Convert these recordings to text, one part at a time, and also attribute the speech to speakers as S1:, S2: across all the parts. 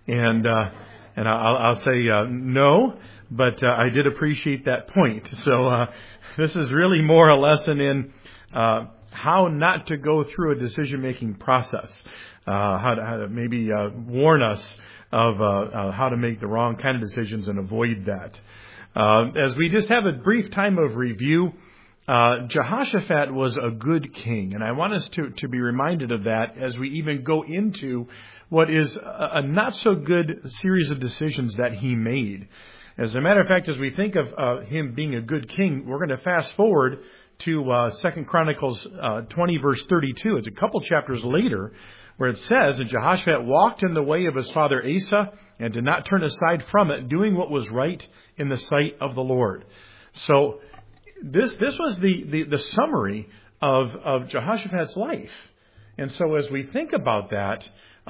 S1: And I'll say no, but I did appreciate that point. So this is really more a lesson in how not to go through a decision-making process, how to maybe warn us of how to make the wrong kind of decisions and avoid that. As we just have a brief time of review, Jehoshaphat was a good king, and I want us to be reminded of that as we even go into what is a not-so-good series of decisions that he made. As a matter of fact, as we think of him being a good king, we're going to fast forward to 2 Chronicles 20, verse 32. It's a couple chapters later where it says, "And Jehoshaphat walked in the way of his father Asa and did not turn aside from it, doing what was right in the sight of the Lord." So this was the summary of Jehoshaphat's life. And so as we think about that,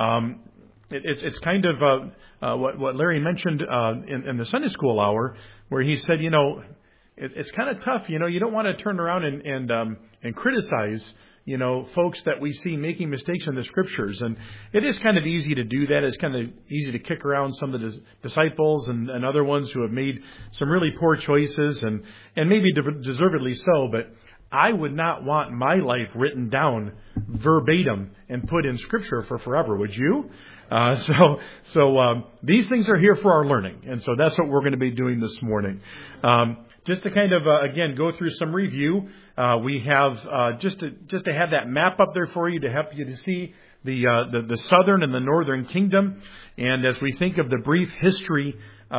S1: it's kind of what Larry mentioned in the Sunday school hour, where he said, it's kind of tough. You don't want to turn around and criticize, folks that we see making mistakes in the Scriptures. And it is kind of easy to do that. It's kind of easy to kick around some of the disciples and other ones who have made some really poor choices, and maybe deservedly so. But I would not want my life written down verbatim and put in Scripture for forever. Would you? So these things are here for our learning. And so that's what we're going to be doing this morning. Just to kind of, again, go through some review, we have just to have that map up there for you to help you to see the southern and the northern kingdom. And as we think of the brief history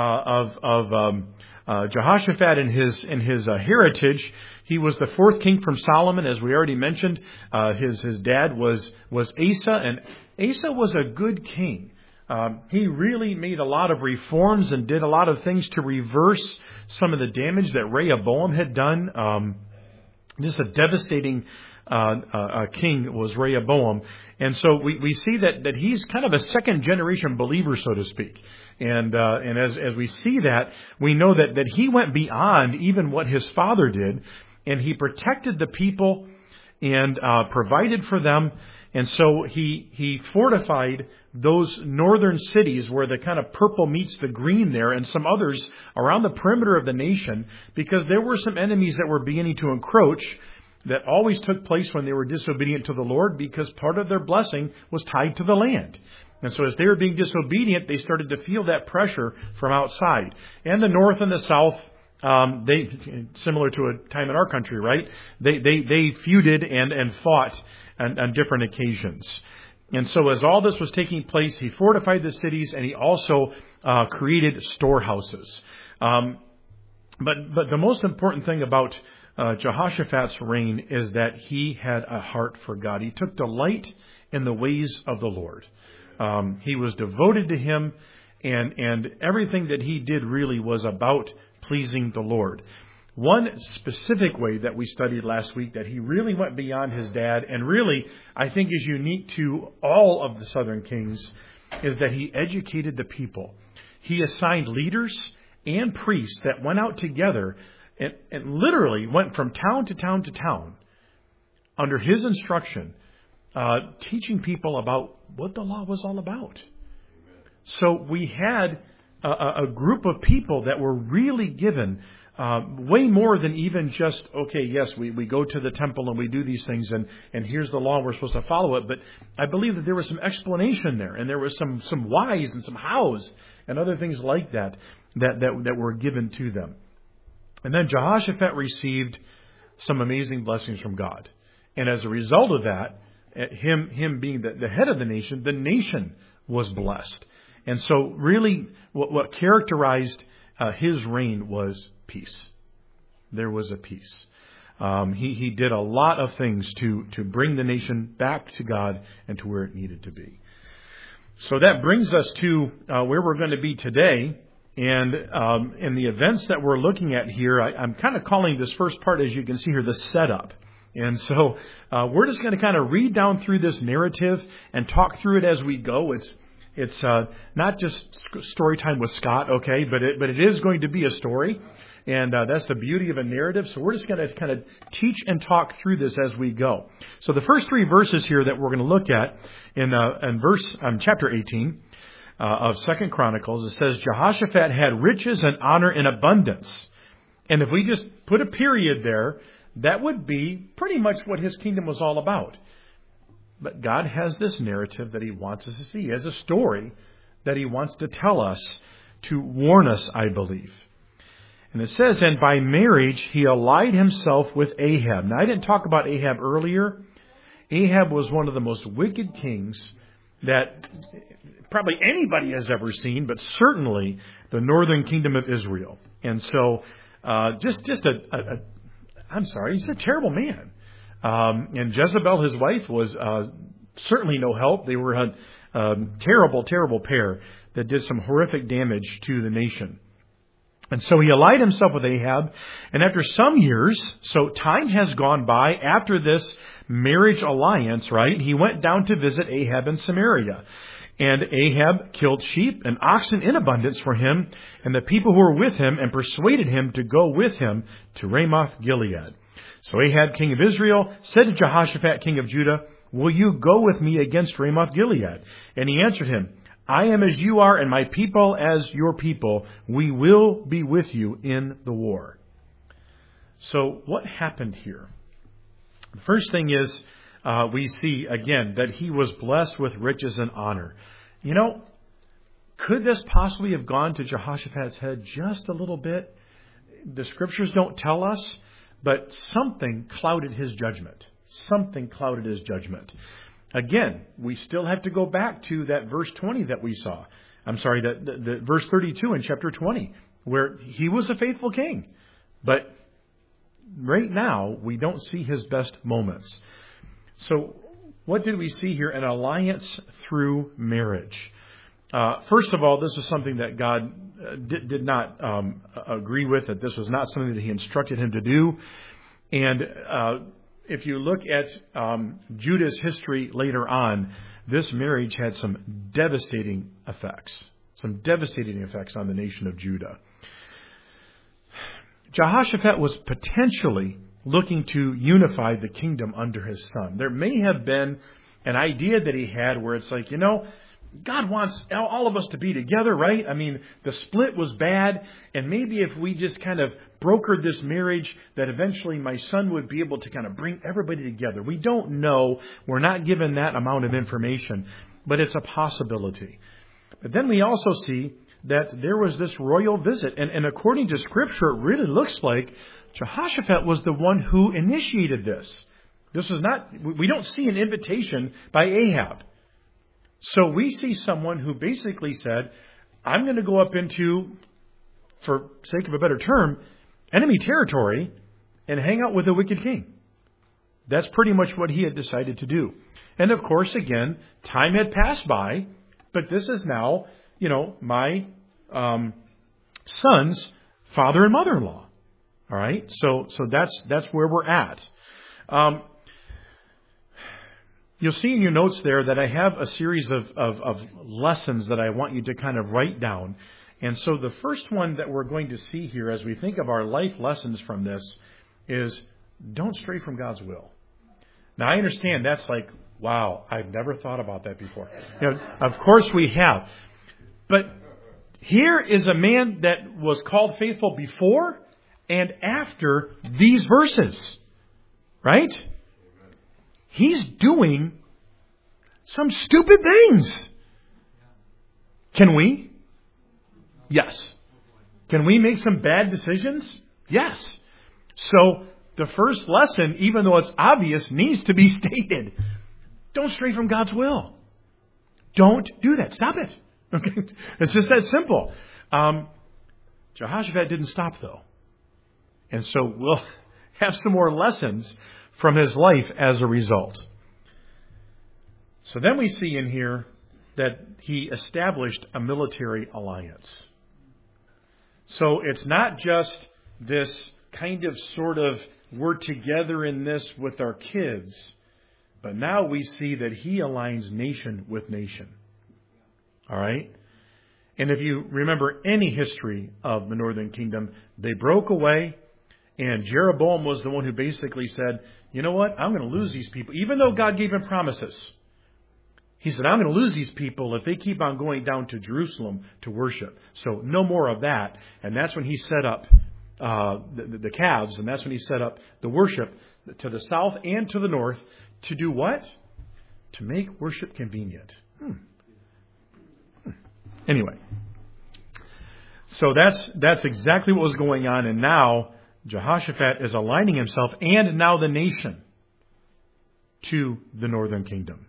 S1: of Jehoshaphat and his heritage, he was the fourth king from Solomon, as we already mentioned. His dad was Asa, and Asa was a good king. He really made a lot of reforms and did a lot of things to reverse some of the damage that Rehoboam had done. Just a devastating king was Rehoboam. And so we see that he's kind of a second generation believer, so to speak. And as we see that, we know that he went beyond even what his father did, and he protected the people and provided for them. And so he fortified those northern cities where the kind of purple meets the green there, and some others around the perimeter of the nation, because there were some enemies that were beginning to encroach that always took place when they were disobedient to the Lord, because part of their blessing was tied to the land. And so as they were being disobedient, they started to feel that pressure from outside. And the north and the south, they, similar to a time in our country, right? They feuded and fought on different occasions. And so as all this was taking place, he fortified the cities, and he also created storehouses. But the most important thing about Jehoshaphat's reign is that he had a heart for God. He took delight in the ways of the Lord. He was devoted to him, and everything that he did really was about pleasing the Lord. One specific way that we studied last week that he really went beyond his dad, and really I think is unique to all of the southern kings, is that he educated the people. He assigned leaders and priests that went out together and literally went from town to town to town under his instruction, teaching people about what the law was all about. So we had a group of people that were really given way more than even just, okay, yes, we go to the temple and we do these things, and here's the law, we're supposed to follow it. But I believe that there was some explanation there, and there was some whys and some hows and other things like that were given to them. And then Jehoshaphat received some amazing blessings from God. And as a result of that, him being the head of the nation was blessed. And so really what characterized his reign was peace. There was a peace. He did a lot of things to bring the nation back to God and to where it needed to be. So that brings us to where we're going to be today. And in the events that we're looking at here, I'm kind of calling this first part, as you can see here, the setup. And so we're just going to kind of read down through this narrative and talk through it as we go. It's not just story time with Scott, okay, but it is going to be a story. And that's the beauty of a narrative. So we're just going to kind of teach and talk through this as we go. So the first three verses here that we're going to look at in chapter 18, of 2 Chronicles, it says, Jehoshaphat had riches and honor in abundance. And if we just put a period there, that would be pretty much what his kingdom was all about. But God has this narrative that He wants us to see. He has a story that He wants to tell us, to warn us, I believe. And it says, and by marriage he allied himself with Ahab. Now, I didn't talk about Ahab earlier. Ahab was one of the most wicked kings that probably anybody has ever seen, but certainly the northern kingdom of Israel. And so, I'm sorry, he's a terrible man. And Jezebel, his wife, was certainly no help. They were a terrible, terrible pair that did some horrific damage to the nation. And so he allied himself with Ahab. And after some years, so time has gone by after this marriage alliance, right? He went down to visit Ahab in Samaria. And Ahab killed sheep and oxen in abundance for him and the people who were with him, and persuaded him to go with him to Ramoth Gilead. So Ahab, king of Israel, said to Jehoshaphat, king of Judah, will you go with me against Ramoth Gilead? And he answered him, I am as you are, and my people as your people. We will be with you in the war. So what happened here? The first thing is, we see again that he was blessed with riches and honor. You know, could this possibly have gone to Jehoshaphat's head just a little bit? The scriptures don't tell us, but something clouded his judgment. Something clouded his judgment. Again, we still have to go back to that verse 20 that we saw. I'm sorry, the verse 32 in chapter 20, where he was a faithful king. But right now, we don't see his best moments. So what did we see here? An alliance through marriage. First of all, this is something that God did not agree with, that this was not something that He instructed him to do. And if you look at Judah's history later on, this marriage had some devastating effects. Some devastating effects on the nation of Judah. Jehoshaphat was potentially looking to unify the kingdom under his son. There may have been an idea that he had where it's like, you know, God wants all of us to be together, right? I mean, the split was bad, and maybe if we just kind of brokered this marriage, that eventually my son would be able to kind of bring everybody together. We don't know. We're not given that amount of information, but it's a possibility. But then we also see that there was this royal visit, and according to Scripture, it really looks like Jehoshaphat was the one who initiated this. This was not, we don't see an invitation by Ahab. So we see someone who basically said, I'm going to go up into, for sake of a better term, enemy territory and hang out with the wicked king. That's pretty much what he had decided to do. And of course, again, time had passed by, but this is now, you know, my son's father and mother-in-law. All right? So that's where we're at. You'll see in your notes there that I have a series of lessons that I want you to kind of write down. And so the first one that we're going to see here as we think of our life lessons from this is don't stray from God's will. Now, I understand that's like, wow, I've never thought about that before. You know, of course we have. But here is a man that was called faithful before and after these verses. Right? He's doing some stupid things. Can we? Yes. Can we make some bad decisions? Yes. So the first lesson, even though it's obvious, needs to be stated. Don't stray from God's will. Don't do that. Stop it. Okay? It's just that simple. Jehoshaphat didn't stop, though. And so we'll have some more lessons from his life as a result. So then we see in here that he established a military alliance. So it's not just this kind of sort of we're together in this with our kids, but now we see that he aligns nation with nation. All right? And if you remember any history of the Northern Kingdom, they broke away, and Jeroboam was the one who basically said, you know what? I'm going to lose these people. Even though God gave him promises, He said, I'm going to lose these people if they keep on going down to Jerusalem to worship. So no more of that. And that's when he set up the calves, and that's when he set up the worship to the south and to the north to do what? To make worship convenient. Anyway, so that's exactly what was going on, and now Jehoshaphat is aligning himself and now the nation to the northern kingdom.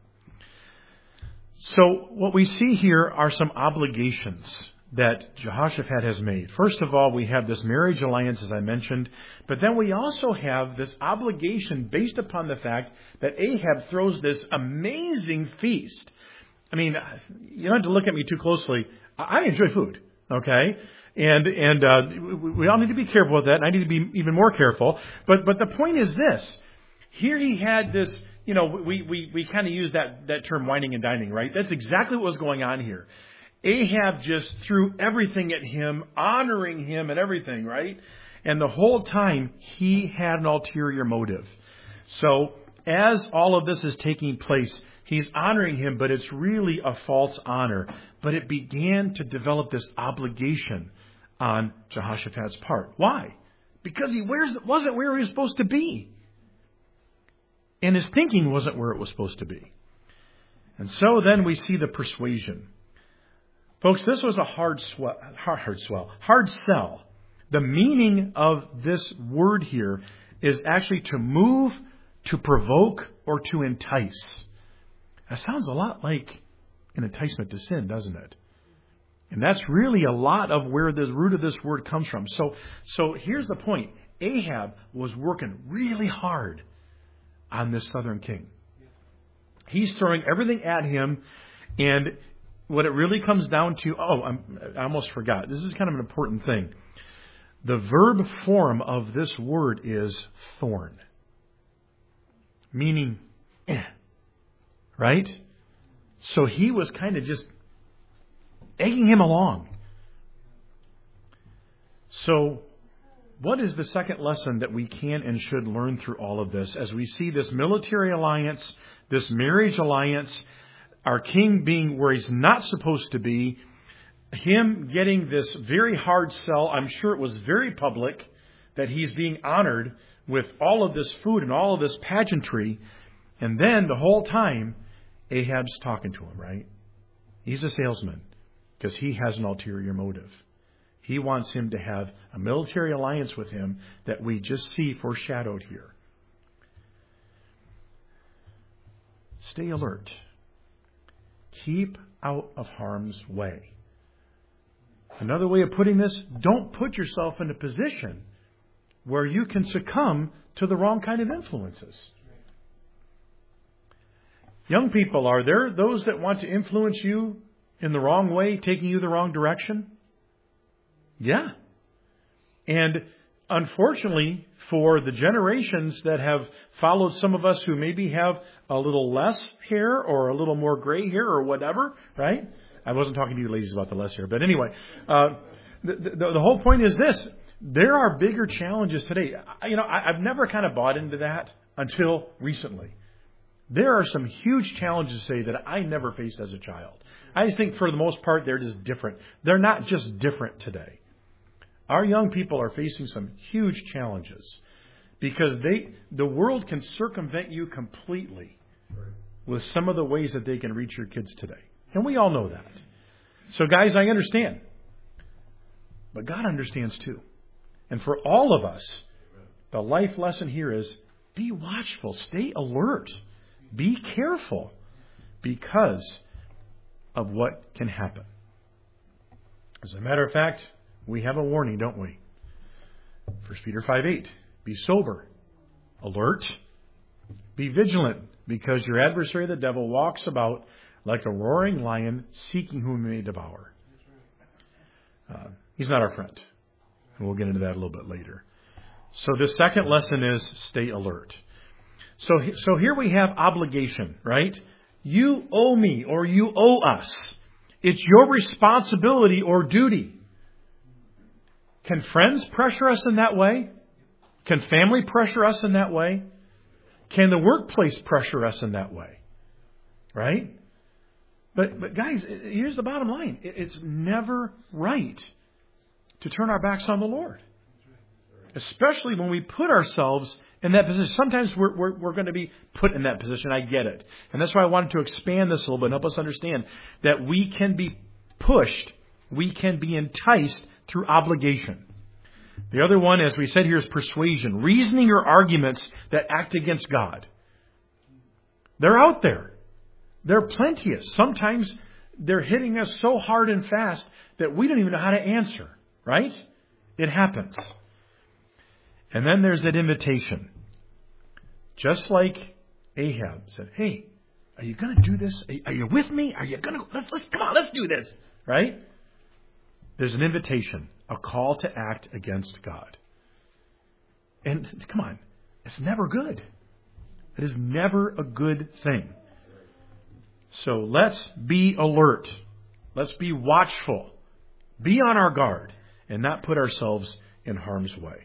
S1: So what we see here are some obligations that Jehoshaphat has made. First of all, we have this marriage alliance, as I mentioned, but then we also have this obligation based upon the fact that Ahab throws this amazing feast. I mean, you don't have to look at me too closely. I enjoy food, okay? And we all need to be careful with that, and I need to be even more careful. But the point is this. Here he had this, we kind of use that term whining and dining, right? That's exactly what was going on here. Ahab just threw everything at him, honoring him and everything, right? And the whole time, he had an ulterior motive. So as all of this is taking place, he's honoring him, but it's really a false honor. But it began to develop this obligation on Jehoshaphat's part. Why? Because he wasn't where he was supposed to be. And his thinking wasn't where it was supposed to be. And so then we see the persuasion. Folks, this was a hard sell. The meaning of this word here is actually to move, to provoke, or to entice. That sounds a lot like an enticement to sin, doesn't it? And that's really a lot of where the root of this word comes from. So here's the point. Ahab was working really hard on this southern king. He's throwing everything at him, and what it really comes down to, I almost forgot. This is kind of an important thing. The verb form of this word is thorn. Meaning, right? So he was kind of just egging him along. So what is the second lesson that we can and should learn through all of this as we see this military alliance, this marriage alliance, our king being where he's not supposed to be, him getting this very hard sell? I'm sure it was very public that he's being honored with all of this food and all of this pageantry. And then the whole time, Ahab's talking to him, right? He's a salesman because he has an ulterior motive. He wants him to have a military alliance with him that we just see foreshadowed here. Stay alert. Keep out of harm's way. Another way of putting this, don't put yourself in a position where you can succumb to the wrong kind of influences. Young people, are there those that want to influence you in the wrong way, taking you the wrong direction? Yeah. And unfortunately, for the generations that have followed some of us who maybe have a little less hair or a little more gray hair or whatever, right? I wasn't talking to you ladies about the less hair, but anyway, the whole point is this. There are bigger challenges today. I've never kind of bought into that until recently. There are some huge challenges today that I never faced as a child. I just think for the most part, they're just different. They're not just different today. Our young people are facing some huge challenges because the world can circumvent you completely with some of the ways that they can reach your kids today. And we all know that. So guys, I understand. But God understands too. And for all of us, the life lesson here is be watchful, stay alert, be careful because of what can happen. As a matter of fact, we have a warning, don't we? 1 Peter 5:8. Be sober, alert, be vigilant, because your adversary the devil walks about like a roaring lion, seeking whom he may devour. He's not our friend. And we'll get into that a little bit later. So the second lesson is stay alert. So here we have obligation, right? You owe me or you owe us. It's your responsibility or duty. Can friends pressure us in that way? Can family pressure us in that way? Can the workplace pressure us in that way? Right? But guys, here's the bottom line. It's never right to turn our backs on the Lord. Especially when we put ourselves in that position. Sometimes we're going to be put in that position. I get it. And that's why I wanted to expand this a little bit and help us understand that we can be pushed, we can be enticed through obligation. The other one, as we said here, is persuasion. Reasoning or arguments that act against God. They're out there. They're plenteous. Sometimes they're hitting us so hard and fast that we don't even know how to answer. Right? It happens. And then there's that invitation. Just like Ahab said, hey, are you going to do this? Are you with me? Are you going to, let's come on, let's do this. Right? There's an invitation, a call to act against God. And come on, it's never good. It is never a good thing. So let's be alert. Let's be watchful. Be on our guard and not put ourselves in harm's way.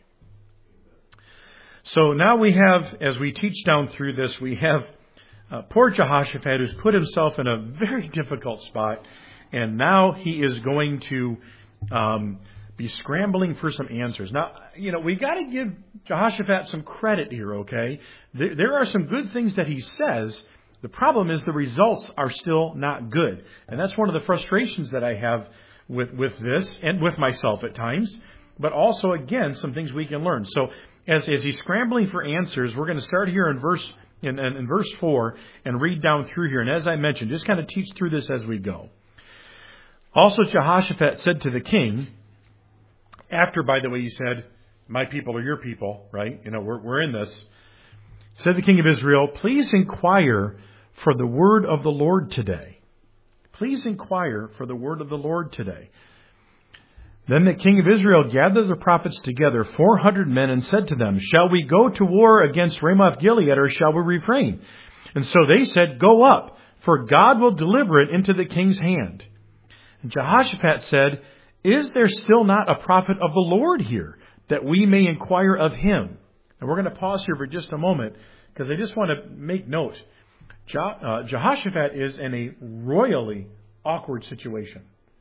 S1: So now we have, as we teach down through this, we have poor Jehoshaphat who's put himself in a very difficult spot. And now he is going to be scrambling for some answers. Now, we got to give Jehoshaphat some credit here, okay? There are some good things that he says. The problem is the results are still not good. And that's one of the frustrations that I have with this and with myself at times. But also, again, some things we can learn. So as he's scrambling for answers, we're going to start here in verse 4 and read down through here. And as I mentioned, just kind of teach through this as we go. Also, Jehoshaphat said to the king, after, by the way, he said, my people are your people, right? We're in this. Said the king of Israel, please inquire for the word of the Lord today. Please inquire for the word of the Lord today. Then the king of Israel gathered the prophets together, 400 men, and said to them, shall we go to war against Ramoth Gilead, or shall we refrain? And so they said, go up, for God will deliver it into the king's hand. And Jehoshaphat said, is there still not a prophet of the Lord here, that we may inquire of him? And we're going to pause here for just a moment, because I just want to make note. Jehoshaphat is in a royally awkward situation.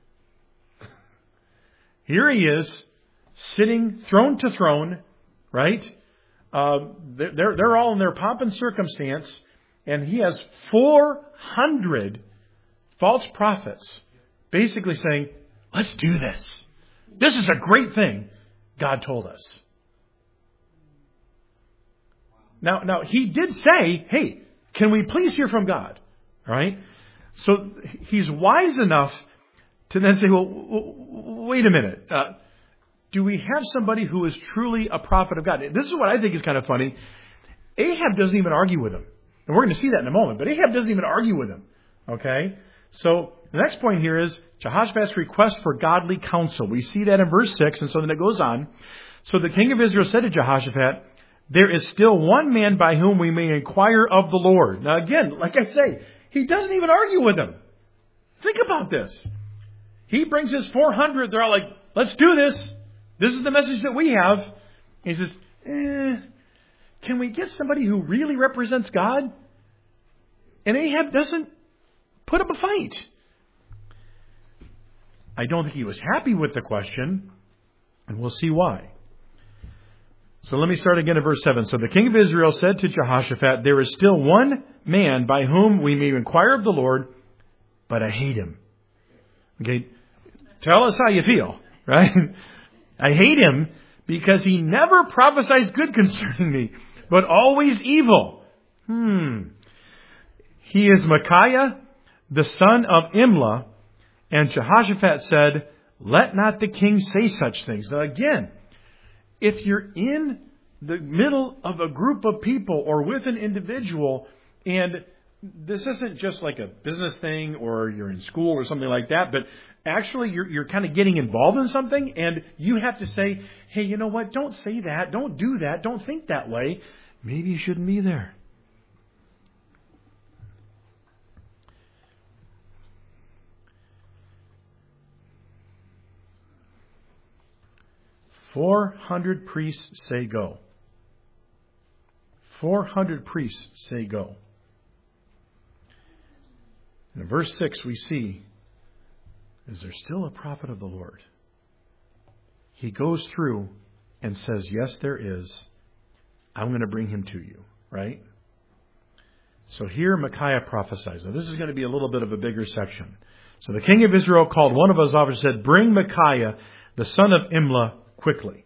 S1: Here he is, sitting throne to throne, right? They're all in their pomp and circumstance, and he has 400 false prophets basically saying, let's do this. This is a great thing God told us. Now he did say, hey, can we please hear from God? Right? So he's wise enough to then say, well, wait a minute. Do we have somebody who is truly a prophet of God? This is what I think is kind of funny. Ahab doesn't even argue with him. And we're going to see that in a moment. But Ahab doesn't even argue with him. Okay? So the next point here is Jehoshaphat's request for godly counsel. We see that in verse 6. And so then it goes on. So the king of Israel said to Jehoshaphat, there is still one man by whom we may inquire of the Lord. Now again, like I say, he doesn't even argue with him. Think about this. He brings his 400. They're all like, let's do this. This is the message that we have. He says, can we get somebody who really represents God? And Ahab doesn't put up a fight. I don't think he was happy with the question, and we'll see why. So let me start again at verse 7. So the king of Israel said to Jehoshaphat, there is still one man by whom we may inquire of the Lord, but I hate him. Okay, tell us how you feel, right? I hate him because he never prophesies good concerning me, but always evil. He is Micaiah, the son of Imlah. And Jehoshaphat said, let not the king say such things. Now again, if you're in the middle of a group of people or with an individual, and this isn't just like a business thing or you're in school or something like that, but actually you're kind of getting involved in something and you have to say, hey, you know what? Don't say that. Don't do that. Don't think that way. Maybe you shouldn't be there. "400 priests say go." 400 priests say go. And in verse 6 we see, is there still a prophet of the Lord? He goes through and says, yes, there is. I'm going to bring him to you, right? So here Micaiah prophesies. Now this is going to be a little bit of a bigger section. So the king of Israel called one of his officers and said, bring Micaiah, the son of Imlah, quickly.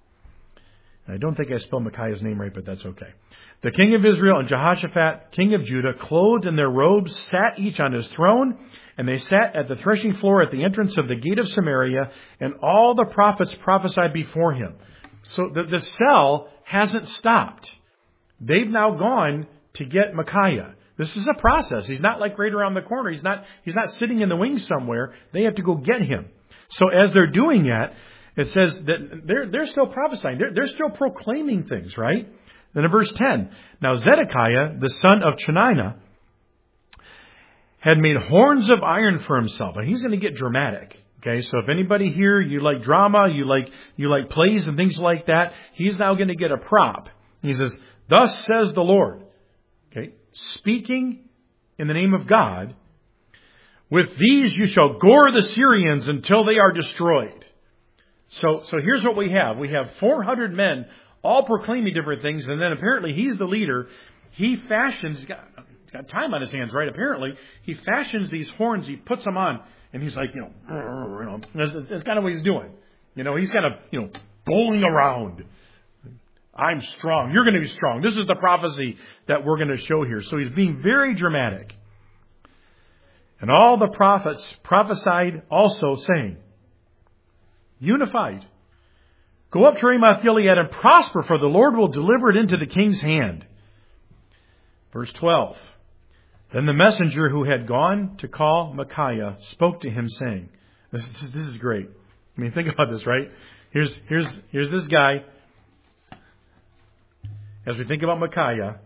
S1: I don't think I spelled Micaiah's name right, but that's okay. The king of Israel and Jehoshaphat, king of Judah, clothed in their robes, sat each on his throne, and they sat at the threshing floor at the entrance of the gate of Samaria, and all the prophets prophesied before him. So the cell hasn't stopped. They've now gone to get Micaiah. This is a process. He's not like right around the corner. He's not sitting in the wings somewhere. They have to go get him. So as they're doing that, it says that they're still prophesying. They're still proclaiming things, right? Then in verse 10, now Zedekiah, the son of Chenaanah, had made horns of iron for himself. And he's going to get dramatic. Okay, so if anybody here, you like drama, you like plays and things like that, he's now going to get a prop. He says, thus says the Lord. Okay, speaking in the name of God, with these you shall gore the Syrians until they are destroyed. So here's what we have. We have 400 men all proclaiming different things, and then apparently he's the leader. He fashions, he's got time on his hands, right? Apparently, he fashions these horns, he puts them on, and he's like, that's kind of what he's doing. He's kind of, bowling around. I'm strong. You're going to be strong. This is the prophecy that we're going to show here. So he's being very dramatic. And all the prophets prophesied also, saying, unified, go up to Ramoth Gilead and prosper, for the Lord will deliver it into the king's hand. Verse 12. Then the messenger who had gone to call Micaiah spoke to him, saying, this is great. I mean, think about this, right? Here's this guy. As we think about Micaiah,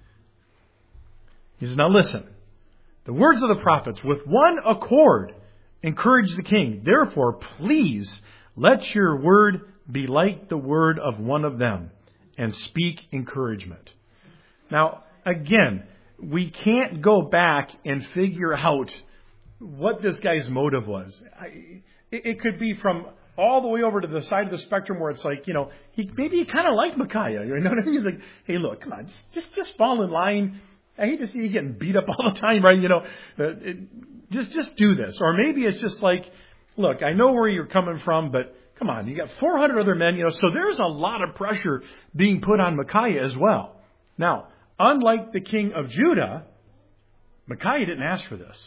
S1: he says, now listen, the words of the prophets with one accord encourage the king. Therefore, please let your word be like the word of one of them and speak encouragement. Now, again, we can't go back and figure out what this guy's motive was. It could be from all the way over to the side of the spectrum where it's like, he kind of liked Micaiah. You know what I mean? He's like, hey, look, come on, just fall in line. I hate to see you getting beat up all the time, right? Just do this. Or maybe it's just like, look, I know where you're coming from, but come on, you got 400 other men, so there's a lot of pressure being put on Micaiah as well. Now, unlike the king of Judah, Micaiah didn't ask for this,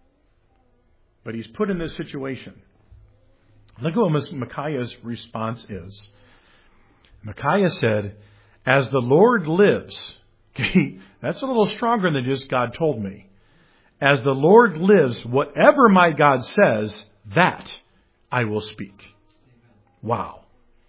S1: but he's put in this situation. Look at what Micaiah's response is. Micaiah said, as the Lord lives, okay, that's a little stronger than just God told me. As the Lord lives, whatever my God says, that I will speak. Wow.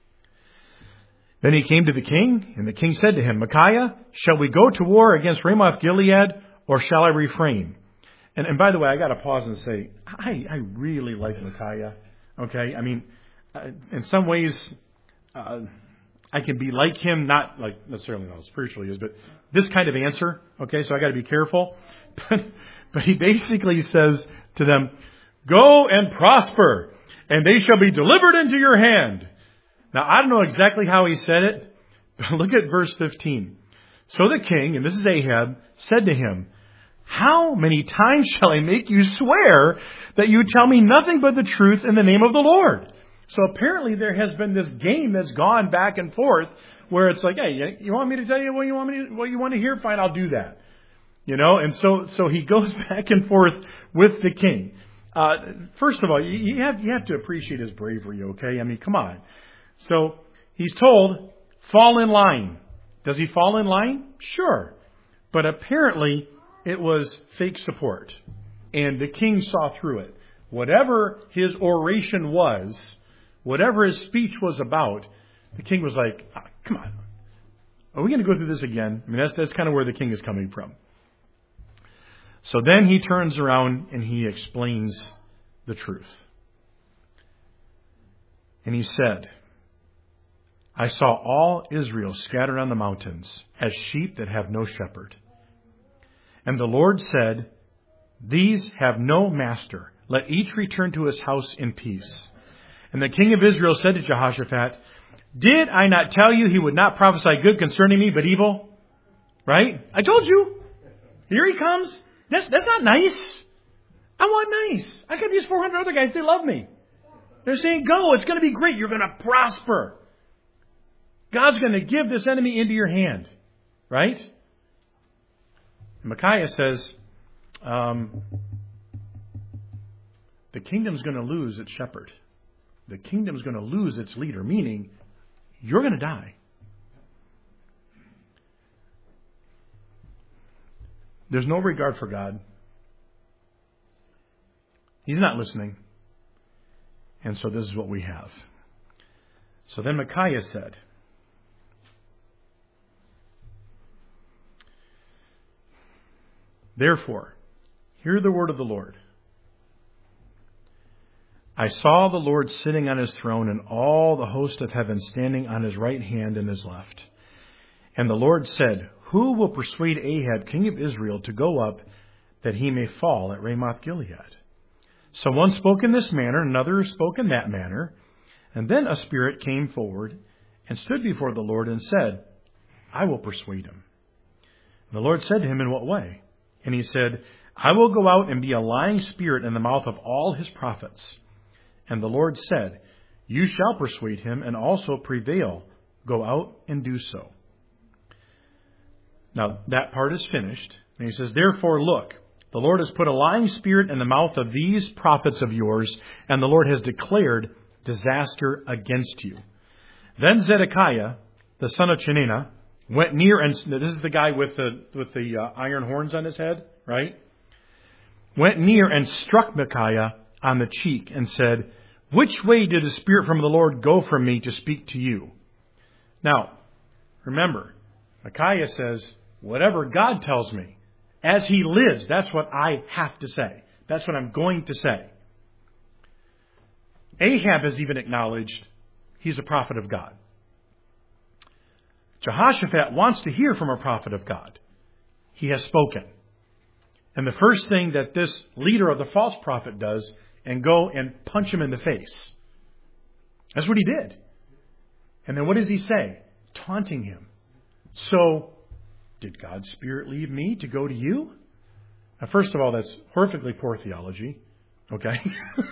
S1: Then he came to the king, and the king said to him, Micaiah, shall we go to war against Ramoth Gilead, or shall I refrain? And by the way, I got to pause and say, I really like Micaiah. Okay, I mean, in some ways, I can be like him, not like necessarily how spiritually he is, but this kind of answer. Okay, so I got to be careful. But he basically says to them, go and prosper, and they shall be delivered into your hand. Now, I don't know exactly how he said it, but look at verse 15. So the king, and this is Ahab, said to him, how many times shall I make you swear that you tell me nothing but the truth in the name of the Lord? So apparently there has been this game that's gone back and forth where it's like, hey, you want me to tell you what you want to hear? Fine, I'll do that. And so he goes back and forth with the king. First of all, you have to appreciate his bravery, okay? I mean, come on. So he's told, fall in line. Does he fall in line? Sure. But apparently it was fake support. And the king saw through it. Whatever his oration was, whatever his speech was about, the king was like, come on. Are we going to go through this again? I mean, that's kind of where the king is coming from. So then he turns around and he explains the truth. And he said, I saw all Israel scattered on the mountains as sheep that have no shepherd. And the Lord said, These have no master. Let each return to his house in peace. And the king of Israel said to Jehoshaphat, did I not tell you he would not prophesy good concerning me, but evil? Right? I told you. Here he comes. That's not nice. I want nice. I got these 400 other guys. They love me. They're saying, go. It's going to be great. You're going to prosper. God's going to give this enemy into your hand. Right? And Micaiah says, the kingdom's going to lose its shepherd. The kingdom's going to lose its leader, meaning you're going to die. There's no regard for God. He's not listening. And so this is what we have. So then Micaiah said, therefore, hear the word of the Lord. I saw the Lord sitting on his throne and all the host of heaven standing on his right hand and his left. And the Lord said, who will persuade Ahab, king of Israel, to go up that he may fall at Ramoth Gilead? So one spoke in this manner, another spoke in that manner. And then a spirit came forward and stood before the Lord and said, I will persuade him. And the Lord said to him, in what way? And he said, I will go out and be a lying spirit in the mouth of all his prophets. And the Lord said, you shall persuade him and also prevail. Go out and do so. Now, that part is finished. And he says, therefore, look, the Lord has put a lying spirit in the mouth of these prophets of yours, and the Lord has declared disaster against you. Then Zedekiah, the son of Chenaanah, went near, and this is the guy with the iron horns on his head, right? Went near and struck Micaiah on the cheek and said, which way did the Spirit from the Lord go from me to speak to you? Now, remember, Micaiah says, whatever God tells me, as he lives, that's what I have to say. That's what I'm going to say. Ahab has even acknowledged he's a prophet of God. Jehoshaphat wants to hear from a prophet of God. He has spoken. And the first thing that this leader of the false prophet does, and go and punch him in the face. That's what he did. And then what does he say? Taunting him. So, did God's Spirit lead me to go to you? Now, first of all, that's horrifically poor theology. Okay?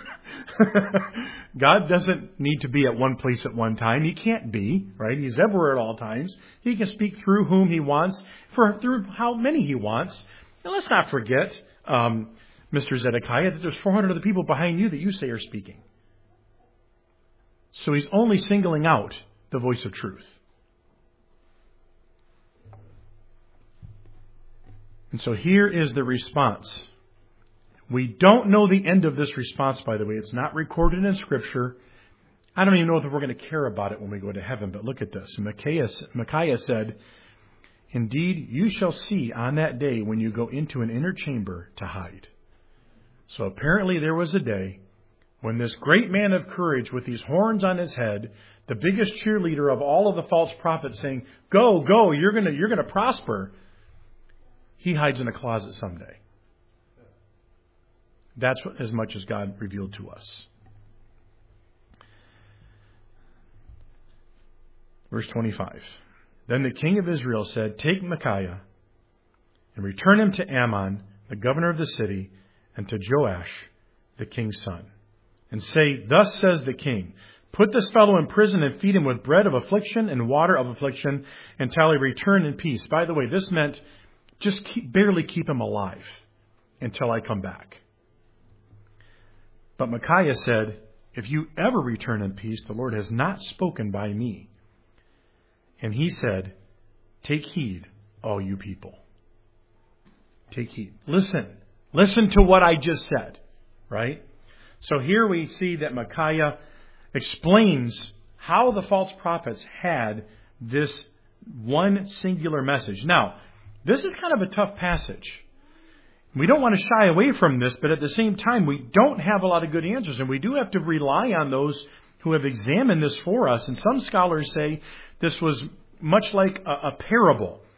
S1: God doesn't need to be at one place at one time. He can't be, right? He's everywhere at all times. He can speak through whom he wants, through how many he wants. And let's not forget, Mr. Zedekiah, that there's 400 other people behind you that you say are speaking. So he's only singling out the voice of truth. And so here is the response. We don't know the end of this response, by the way. It's not recorded in Scripture. I don't even know if we're going to care about it when we go to heaven, but look at this. Micaiah said, indeed, you shall see on that day when you go into an inner chamber to hide. So apparently there was a day when this great man of courage with these horns on his head, the biggest cheerleader of all of the false prophets saying, go, go, you're going to prosper. He hides in a closet someday. That's as much as God revealed to us. Verse 25. Then the king of Israel said, take Micaiah and return him to Ammon, the governor of the city, and to Joash, the king's son. And say, thus says the king, put this fellow in prison and feed him with bread of affliction and water of affliction until he return in peace. By the way, this meant just barely keep him alive until I come back. But Micaiah said, if you ever return in peace, the Lord has not spoken by me. And he said, take heed, all you people. Take heed. Listen. Listen to what I just said. Right? So here we see that Micaiah explains how the false prophets had this one singular message. Now, this is kind of a tough passage. We don't want to shy away from this, but at the same time, we don't have a lot of good answers, and we do have to rely on those who have examined this for us. And some scholars say this was much like a parable.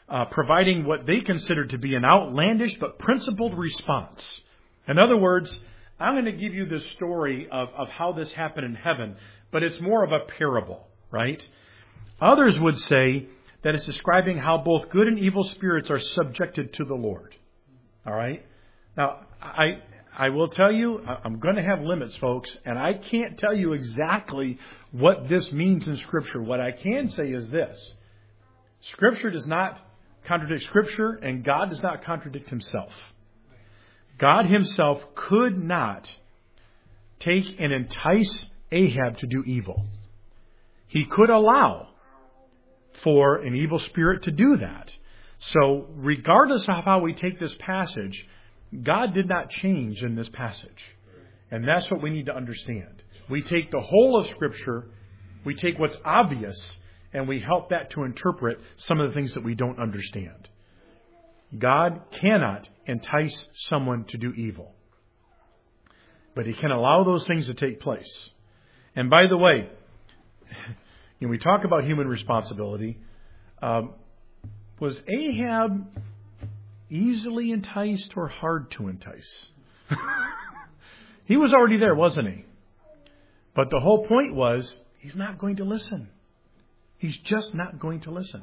S1: providing what they considered to be an outlandish but principled response. In other words, I'm going to give you the story of how this happened in heaven, but it's more of a parable, right? Others would say that it's describing how both good and evil spirits are subjected to the Lord. All right? Now, I will tell you, I'm going to have limits, folks, and I can't tell you exactly what this means in Scripture. What I can say is this. Scripture does not contradict Scripture, and God does not contradict Himself. God Himself could not take and entice Ahab to do evil. He could allow for an evil spirit to do that. So, regardless of how we take this passage, God did not change in this passage. And that's what we need to understand. We take the whole of Scripture, we take what's obvious, and we help that to interpret some of the things that we don't understand. God cannot entice someone to do evil. But He can allow those things to take place. And by the way, when we talk about human responsibility, was Ahab easily enticed or hard to entice? He was already there, wasn't he? But the whole point was, he's not going to listen. He's just not going to listen.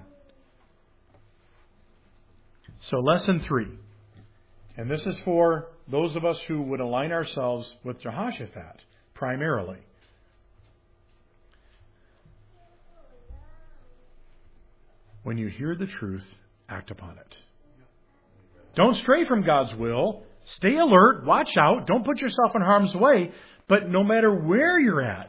S1: So lesson 3. And this is for those of us who would align ourselves with Jehoshaphat, primarily. When you hear the truth, act upon it. Don't stray from God's will. Stay alert. Watch out. Don't put yourself in harm's way. But no matter where you're at,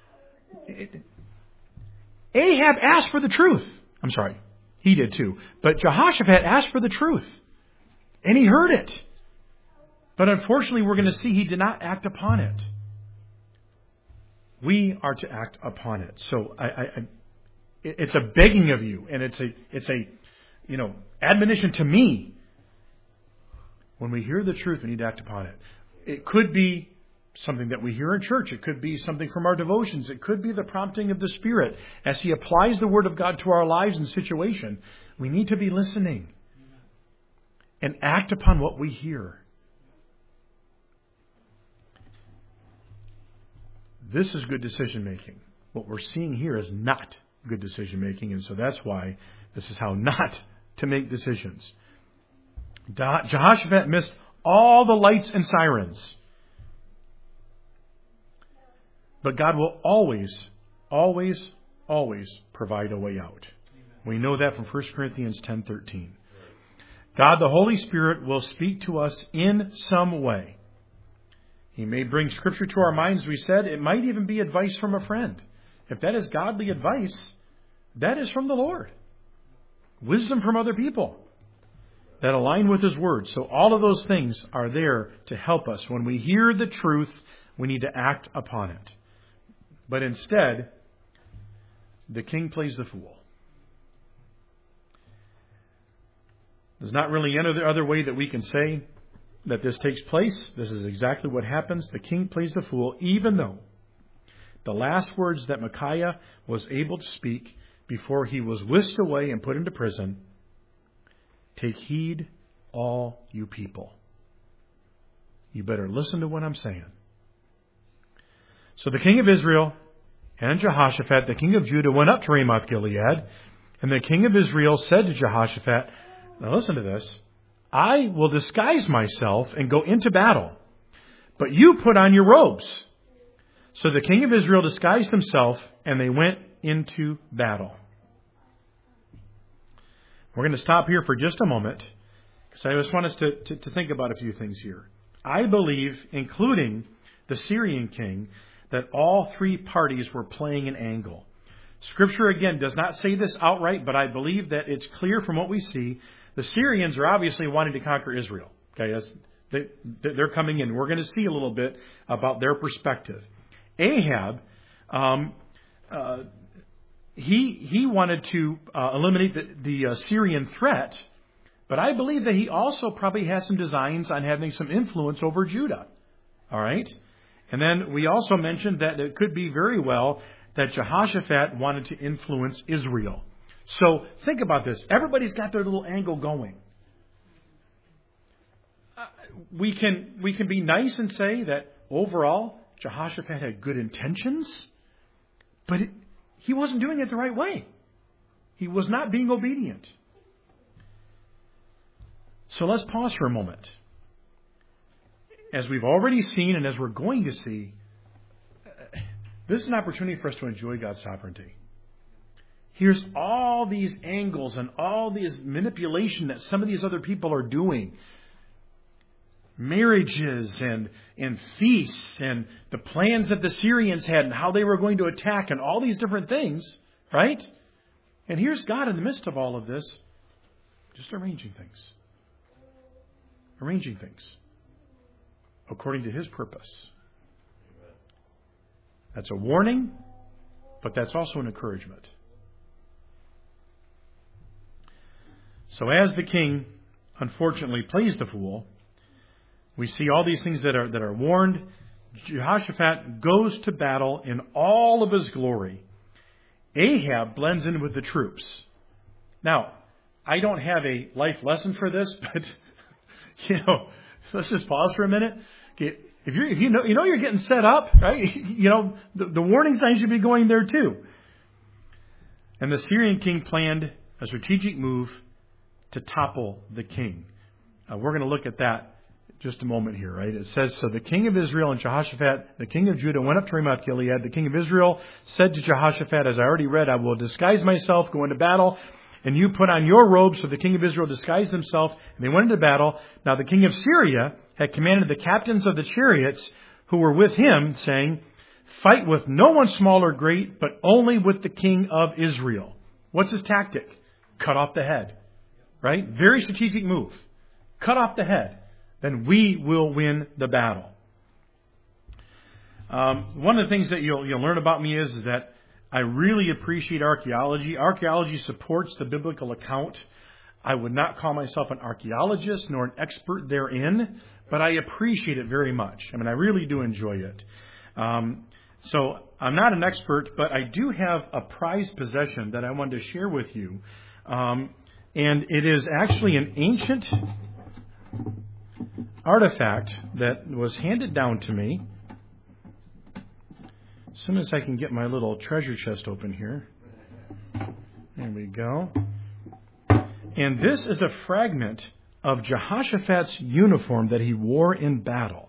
S1: Ahab asked for the truth. I'm sorry. He did too. But Jehoshaphat asked for the truth. And he heard it. But unfortunately, we're going to see he did not act upon it. We are to act upon it. So it's a begging of you, and it's a admonition to me. When we hear the truth, we need to act upon it. It could be something that we hear in church. It could be something from our devotions. It could be the prompting of the Spirit. As He applies the Word of God to our lives and situation, we need to be listening and act upon what we hear. This is good decision making. What we're seeing here is not good decision making, and so that's why this is how not to make decisions. Jehoshaphat missed all the lights and sirens. But God will always, always, always provide a way out. We know that from 1 Corinthians 10:13. God, the Holy Spirit, will speak to us in some way. He may bring Scripture to our minds, we said. It might even be advice from a friend. If that is godly advice, that is from the Lord. Wisdom from other people that align with His Word. So all of those things are there to help us. When we hear the truth, we need to act upon it. But instead, the king plays the fool. There's not really any other way that we can say that this takes place. This is exactly what happens. The king plays the fool, even though the last words that Micaiah was able to speak before he was whisked away and put into prison, take heed, all you people. You better listen to what I'm saying. So the king of Israel and Jehoshaphat, the king of Judah, went up to Ramoth Gilead. And the king of Israel said to Jehoshaphat, now listen to this, I will disguise myself and go into battle, but you put on your robes. So the king of Israel disguised himself, and they went into battle. We're going to stop here for just a moment, because I just want us to think about a few things here. I believe, including the Syrian king, that all three parties were playing an angle. Scripture, again, does not say this outright, but I believe that it's clear from what we see. The Syrians are obviously wanting to conquer Israel. Okay, they're coming in. We're going to see a little bit about their perspective. Ahab, he wanted to eliminate the Syrian threat, but I believe that he also probably has some designs on having some influence over Judah. All right? And then we also mentioned that it could be very well that Jehoshaphat wanted to influence Israel. So think about this. Everybody's got their little angle going. We can be nice and say that overall Jehoshaphat had good intentions, but he wasn't doing it the right way. He was not being obedient. So let's pause for a moment. As we've already seen and as we're going to see, this is an opportunity for us to enjoy God's sovereignty. Here's all these angles and all these manipulation that some of these other people are doing. Marriages and feasts and the plans that the Syrians had and how they were going to attack and all these different things, right? And here's God in the midst of all of this, just arranging things. Arranging things according to His purpose. That's a warning, but that's also an encouragement. So as the king, unfortunately, plays the fool, we see all these things that are warned. Jehoshaphat goes to battle in all of his glory. Ahab blends in with the troops. Now, I don't have a life lesson for this, but let's just pause for a minute. Okay, if you know you're getting set up, right? The warning signs should be going there too. And the Syrian king planned a strategic move to topple the king. We're going to look at that just a moment here, right? It says, so the king of Israel and Jehoshaphat, the king of Judah, went up to Ramoth Gilead. The king of Israel said to Jehoshaphat, as I already read, I will disguise myself, go into battle, and you put on your robes. So the king of Israel disguised himself, and they went into battle. Now the king of Syria had commanded the captains of the chariots who were with him, saying, fight with no one small or great, but only with the king of Israel. What's his tactic? Cut off the head. Right? Very strategic move. Cut off the head. Then we will win the battle. One of the things that you'll learn about me is that I really appreciate archaeology. Archaeology supports the biblical account. I would not call myself an archaeologist nor an expert therein, but I appreciate it very much. I mean, I really do enjoy it. So I'm not an expert, but I do have a prized possession that I wanted to share with you. And it is actually an ancient artifact that was handed down to me. As soon as I can get my little treasure chest open here. There we go. And this is a fragment of Jehoshaphat's uniform that he wore in battle.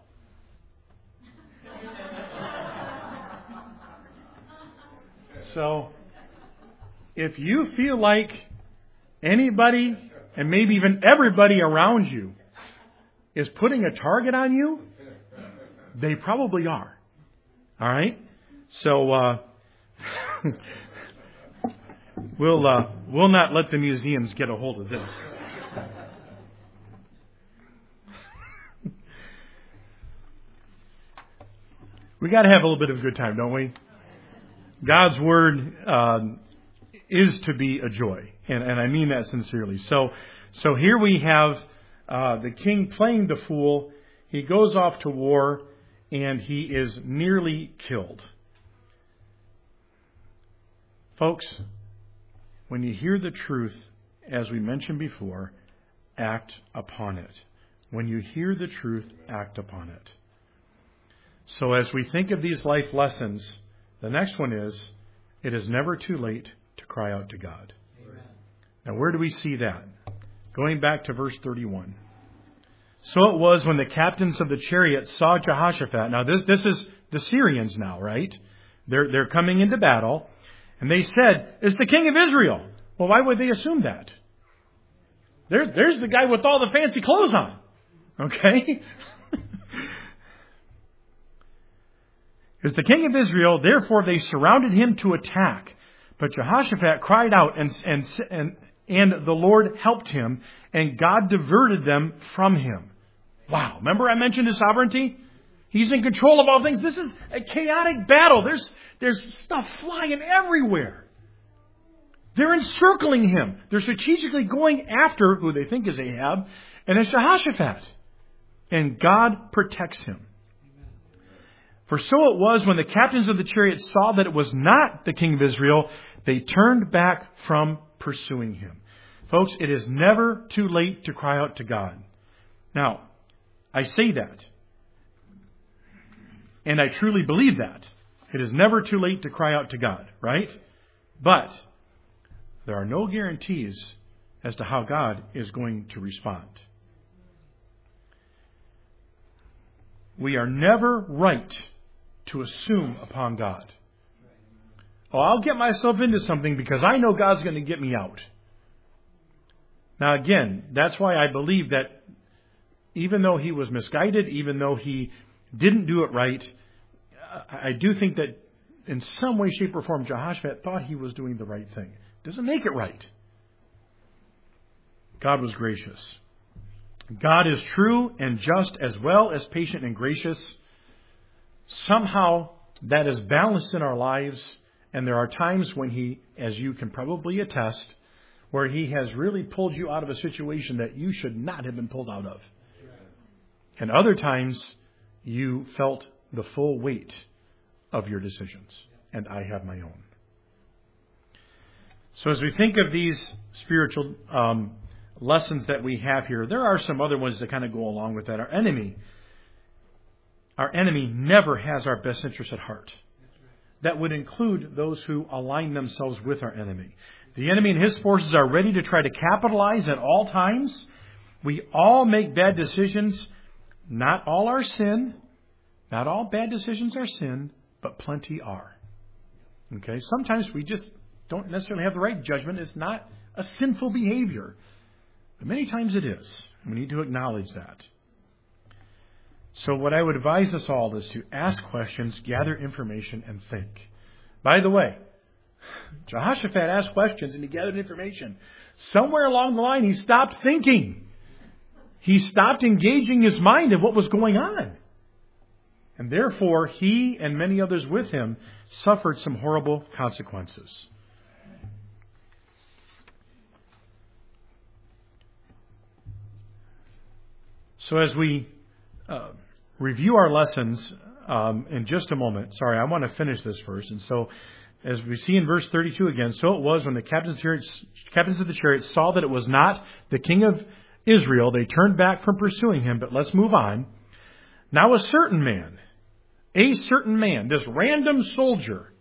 S1: So, if you feel like anybody, and maybe even everybody around you, is putting a target on you, they probably are. All right? So, we'll not let the museums get a hold of this. We got to have a little bit of a good time, don't we? God's Word is to be a joy, and I mean that sincerely. So here we have the king playing the fool. He goes off to war, and he is nearly killed. Folks, when you hear the truth, as we mentioned before, act upon it. When you hear the truth, act upon it. So as we think of these life lessons, the next one is, it is never too late to cry out to God. Amen. Now, where do we see that? Going back to verse 31. So it was when the captains of the chariots saw Jehoshaphat. Now, this is the Syrians now, right? They're coming into battle. And they said, it's the king of Israel. Well, why would they assume that? There's the guy with all the fancy clothes on. Okay? It's the king of Israel, therefore they surrounded him to attack. But Jehoshaphat cried out, and the Lord helped him, and God diverted them from him. Wow. Remember I mentioned his sovereignty? He's in control of all things. This is a chaotic battle. There's stuff flying everywhere. They're encircling him. They're strategically going after who they think is Ahab, and it's Jehoshaphat. And God protects him. For so it was when the captains of the chariots saw that it was not the king of Israel, they turned back from pursuing Him. Folks, it is never too late to cry out to God. Now, I say that, and I truly believe that. It is never too late to cry out to God, right? But there are no guarantees as to how God is going to respond. We are never right to assume upon God. Oh, I'll get myself into something because I know God's going to get me out. Now again, that's why I believe that even though he was misguided, even though he didn't do it right, I do think that in some way, shape, or form, Jehoshaphat thought he was doing the right thing. Doesn't make it right. God was gracious. God is true and just as well as patient and gracious. Somehow that is balanced in our lives, and there are times when He, as you can probably attest, where He has really pulled you out of a situation that you should not have been pulled out of. And other times you felt the full weight of your decisions. And I have my own. So as we think of these spiritual lessons that we have here, there are some other ones that kind of go along with that. Our enemy never has our best interest at heart. That would include those who align themselves with our enemy. The enemy and his forces are ready to try to capitalize at all times. We all make bad decisions. Not all are sin. Not all bad decisions are sin, but plenty are. Okay? Sometimes we just don't necessarily have the right judgment. It's not a sinful behavior. But many times it is. We need to acknowledge that. So what I would advise us all is to ask questions, gather information, and think. By the way, Jehoshaphat asked questions and he gathered information. Somewhere along the line, he stopped thinking. He stopped engaging his mind in what was going on. And therefore, he and many others with him suffered some horrible consequences. So as we review our lessons in just a moment. Sorry, I want to finish this first. And so, as we see in verse 32 again, so it was when the captains of the chariots saw that it was not the king of Israel, they turned back from pursuing him. But let's move on. Now a certain man, this random soldier,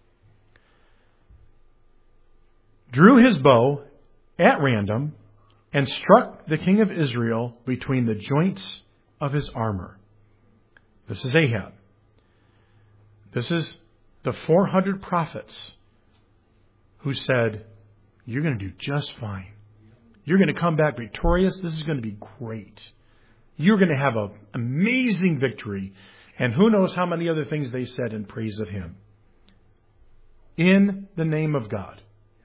S1: drew his bow at random and struck the king of Israel between the joints of his armor. This is Ahab. This is the 400 prophets who said, you're going to do just fine. You're going to come back victorious. This is going to be great. You're going to have an amazing victory. And who knows how many other things they said in praise of him. In the name of God.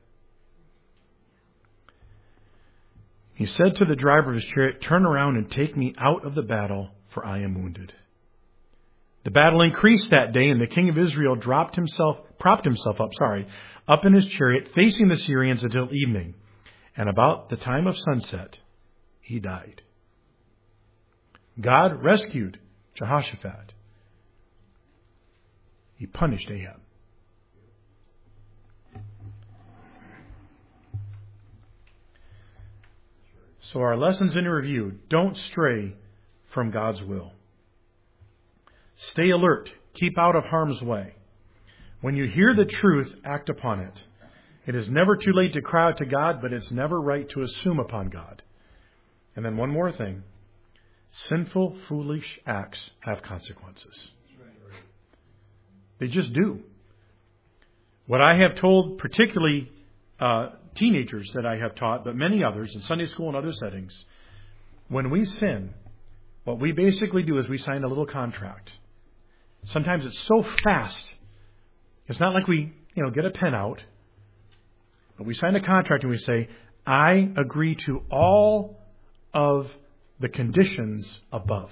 S1: He said to the driver of his chariot, turn around and take me out of the battle, for I am wounded. The battle increased that day, and the king of Israel propped himself up in his chariot, facing the Syrians until evening. And about the time of sunset, he died. God rescued Jehoshaphat. He punished Ahab. So our lessons in review: don't stray from God's will. Stay alert. Keep out of harm's way. When you hear the truth, act upon it. It is never too late to cry out to God, but it's never right to assume upon God. And then one more thing. Sinful, foolish acts have consequences. They just do. What I have told, particularly teenagers that I have taught, but many others in Sunday school and other settings, when we sin, what we basically do is we sign a little contract. Sometimes it's so fast. It's not like we, get a pen out. But we sign a contract and we say, I agree to all of the conditions above.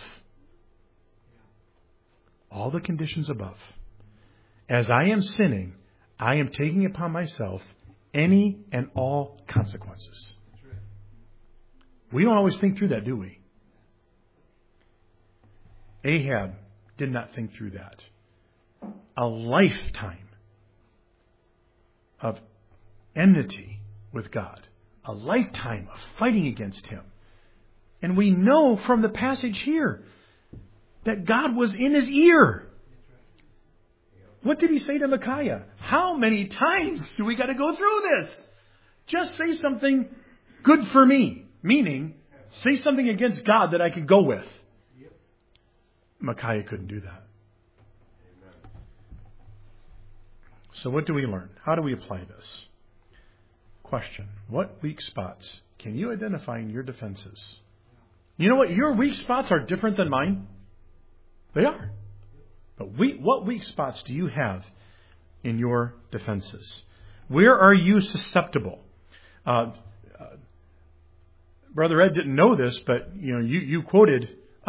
S1: All the conditions above. As I am sinning, I am taking upon myself any and all consequences. We don't always think through that, do we? Ahab did not think through that. A lifetime of enmity with God. a lifetime of fighting against him. And we know from the passage here that God was in his ear. What did he say to Micaiah? How many times do we got to go through this? Just say something good for me. Meaning, say something against God that I can go with. Micaiah couldn't do that. So what do we learn? How do we apply this? Question. What weak spots can you identify in your defenses? You know what? Your weak spots are different than mine. They are. But what weak spots do you have in your defenses? Where are you susceptible? Brother Ed didn't know this, but you quoted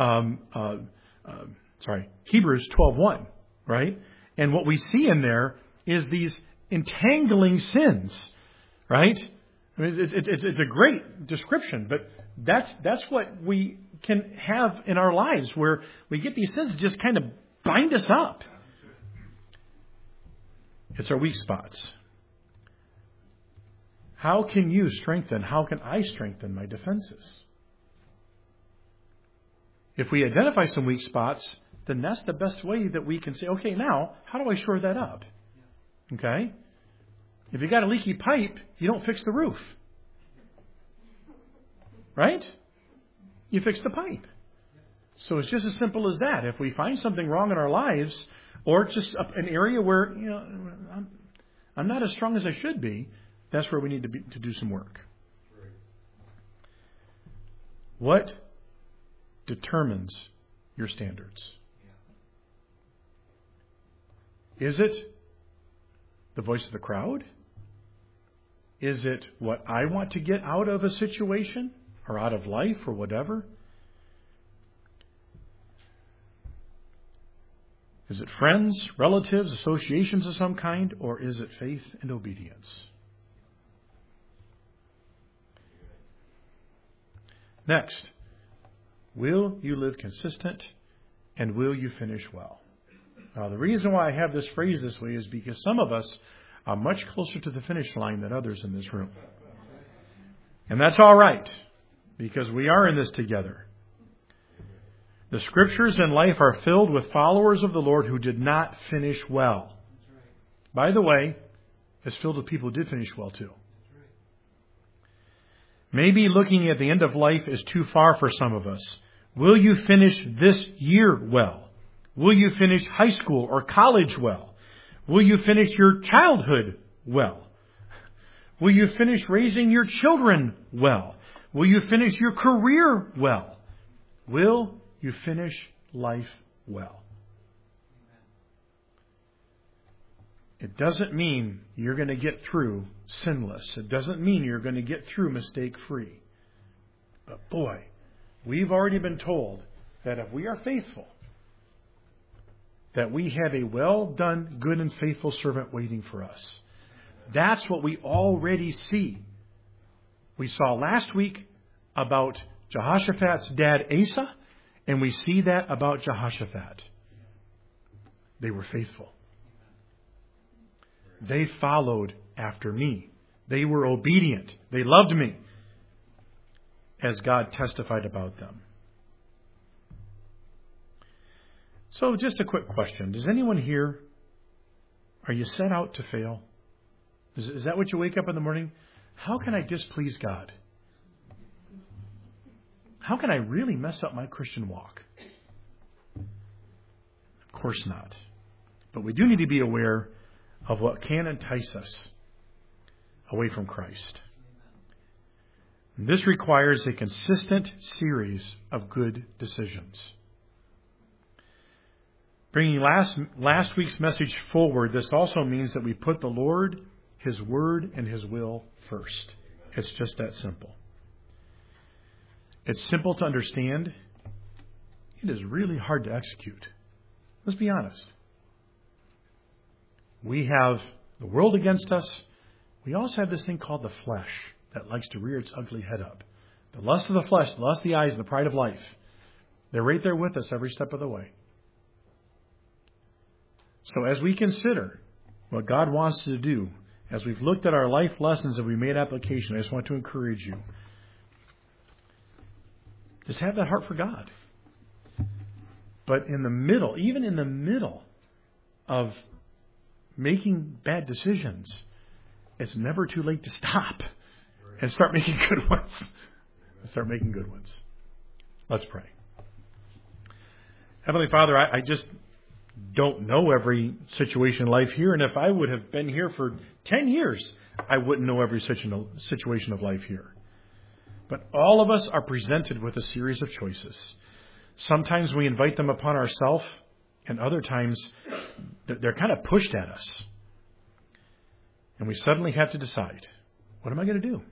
S1: Hebrews 12:1, right? And what we see in there is these entangling sins, right? I mean, it's a great description, but that's what we can have in our lives, where we get these sins that just kind of bind us up. It's our weak spots. How can I strengthen my defenses? If we identify some weak spots, then that's the best way that we can say, okay, now, how do I shore that up? Okay? If you got a leaky pipe, you don't fix the roof. Right? You fix the pipe. So it's just as simple as that. If we find something wrong in our lives, or just an area where I'm not as strong as I should be, that's where we need to do some work. What determines your standards? Is it the voice of the crowd? Is it what I want to get out of a situation or out of life or whatever? Is it friends, relatives, associations of some kind, or is it faith and obedience? Next, will you live consistent and will you finish well? Now, the reason why I have this phrase this way is because some of us are much closer to the finish line than others in this room. And that's all right, because we are in this together. The Scriptures and life are filled with followers of the Lord who did not finish well. By the way, it's filled with people who did finish well too. Maybe looking at the end of life is too far for some of us. Will you finish this year well? Will you finish high school or college well? Will you finish your childhood well? Will you finish raising your children well? Will you finish your career well? Will you finish life well? It doesn't mean you're going to get through sinless. It doesn't mean you're going to get through mistake-free. But boy, we've already been told that if we are faithful, that we have a well-done, good and faithful servant waiting for us. That's what we already see. We saw last week about Jehoshaphat's dad Asa, and we see that about Jehoshaphat. They were faithful. They followed after me. They were obedient. They loved me, as God testified about them. So just a quick question. Does anyone here, are you set out to fail? Is that what you wake up in the morning? How can I displease God? How can I really mess up my Christian walk? Of course not. But we do need to be aware of what can entice us away from Christ. And this requires a consistent series of good decisions. Bringing last week's message forward, this also means that we put the Lord, His Word, and His will first. It's just that simple. It's simple to understand. It is really hard to execute. Let's be honest. We have the world against us. We also have this thing called the flesh that likes to rear its ugly head up. The lust of the flesh, the lust of the eyes, and the pride of life. They're right there with us every step of the way. So as we consider what God wants us to do as we've looked at our life lessons and we made application, I just want to encourage you. Just have that heart for God. But in the middle, even in the middle of making bad decisions, it's never too late to stop and start making good ones. Start making good ones. Let's pray. Heavenly Father, I just don't know every situation in life here, and if I would have been here for 10 years, I wouldn't know every situation of life here. But all of us are presented with a series of choices. Sometimes we invite them upon ourselves, and other times they're kind of pushed at us. And we suddenly have to decide, what am I going to do?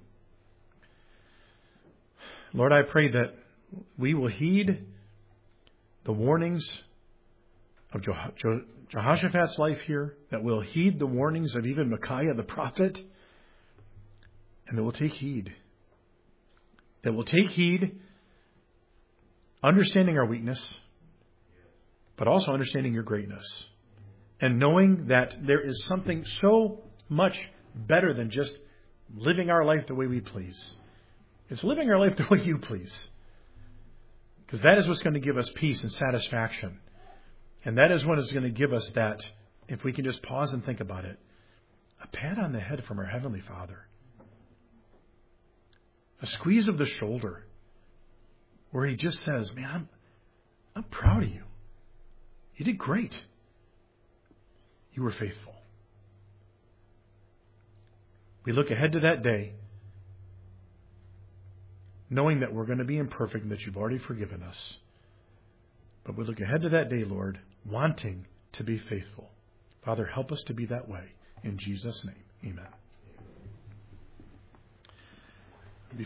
S1: Lord, I pray that we will heed the warnings of Jehoshaphat's life here, that we'll heed the warnings of even Micaiah the prophet, and that we'll take heed. That we'll take heed, understanding our weakness, but also understanding your greatness, and knowing that there is something so much better than just living our life the way we please. It's living our life the way you please. Because that is what's going to give us peace and satisfaction. And that is what is going to give us that, if we can just pause and think about it, a pat on the head from our Heavenly Father. A squeeze of the shoulder where He just says, man, I'm proud of you. You did great. You were faithful. We look ahead to that day, knowing that we're going to be imperfect and that you've already forgiven us. But we look ahead to that day, Lord, wanting to be faithful. Father, help us to be that way. In Jesus' name, amen.